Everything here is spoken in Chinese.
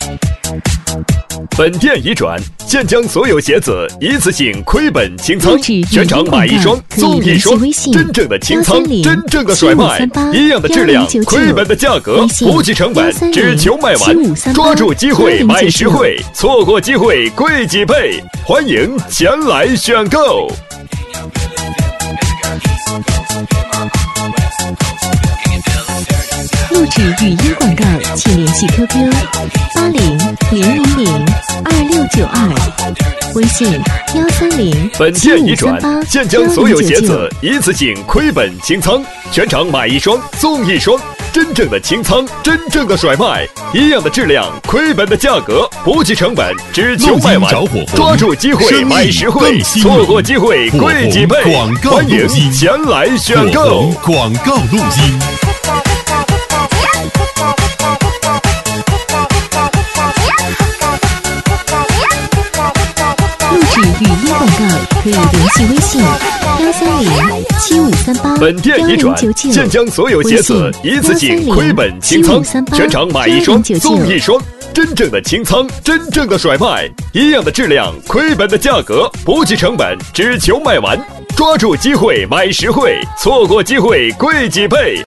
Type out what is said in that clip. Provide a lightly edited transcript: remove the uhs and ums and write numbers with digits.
本店已转，现将所有鞋子一次性亏本清仓，全场买一双送一双，真正的清仓，真正的甩卖，一样的质量，亏本的价格，不计成本，只求卖完，抓住机会买实惠，错过机会贵几倍，欢迎前来选购。 录制语音广告，请联系 QQ8000022692，微信130。 本店已转，现将所有鞋子一次性亏本清仓，全场买一双送一双，真正的清仓，真正的甩卖，一样的质量，亏本的价格，不计成本，只求卖完，抓住机会买实惠，错过机会贵几倍，欢迎前来选购。 广告录音。 录制语音广告可以联系微信1307538。 本店已转，现将所有鞋子一次性亏本清仓，全场买一双送一双，真正的清仓，真正的甩卖，一样的质量，亏本的价格，不计成本，只求卖完，抓住机会买实惠，错过机会贵几倍。